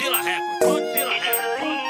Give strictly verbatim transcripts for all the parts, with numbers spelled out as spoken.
Godzilla Records, Godzilla Records.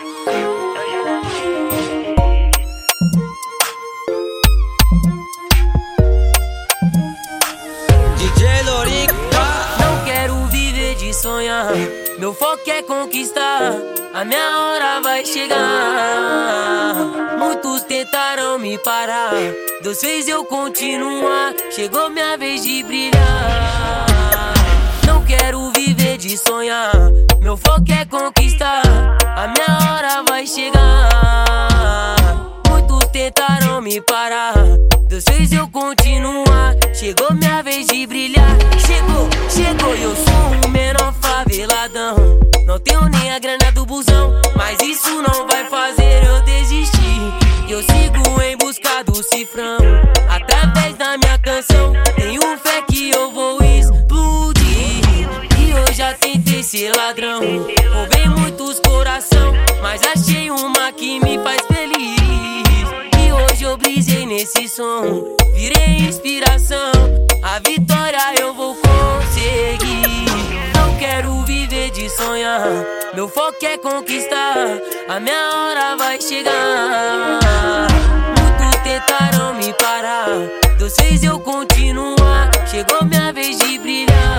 D J Lorico. Não quero viver de sonhar, meu foco é conquistar. A minha hora vai chegar. Muitos tentaram me parar, Deus fez eu continuar. Chegou minha vez de brilhar. Não quero viver de sonhar, meu foco é conquistar. A minha hora vai chegar. Muitos tentaram me parar, Deus fez eu continuar. Chegou minha vez de brilhar. Chegou, chegou, eu sou um menor faveladão. Não tenho nem a grana do busão, mas isso não vai fazer eu desistir. Eu sigo em busca do cifrão, através da minha canção. Tenho fé que eu vou explodir. E eu já tentei ser ladrão, roubei muitos coração, mas achei uma que me faz feliz. E hoje eu brisei nesse som, virei inspiração. A vitória eu vou conseguir. Não quero viver de sonhar, meu foco é conquistar. A minha hora vai chegar. Muitos tentaram me parar, Deus fez eu continuar. Chegou minha vez de brilhar.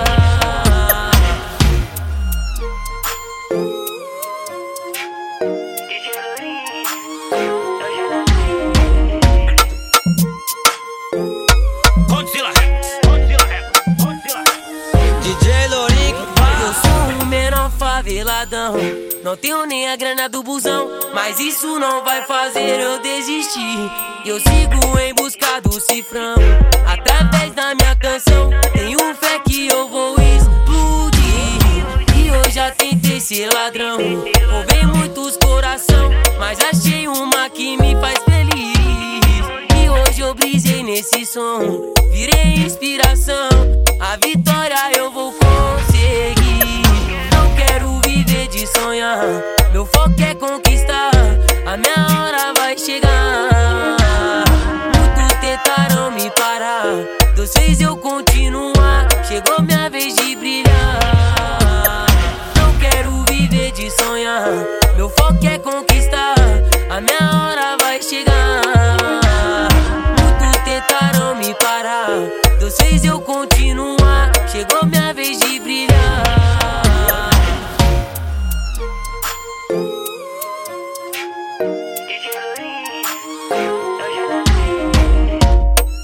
Godzilla Records, Godzilla Records, Godzilla Records. D J Lorico. Eu sou um menor faveladão, não tenho nem a grana do busão, mas isso não vai fazer eu desistir. Eu sigo em busca do cifrão, através da minha canção. Tenho fé que eu vou explodir. E eu já tentei ser ladrão, roubei muitos coração, mas achei uma que me faz feliz. E hoje eu brisei nesse som, virei inspiração. A vitória eu vou conseguir. Não quero viver de sonhar, meu foco é conquistar. A minha hora vai chegar. Muitos tentaram me parar, Deus fez eu continuar. Chegou minha vez de brilhar. Não quero viver de sonhar, meu foco é conquistar. A minha hora vai chegar. Muitos tentaram me parar, Deus fez eu continuar. Chegou minha vez de brilhar.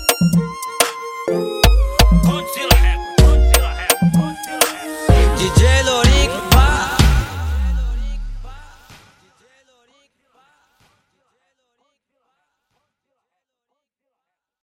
Godzilla Records, Godzilla Records, Godzilla Records. D J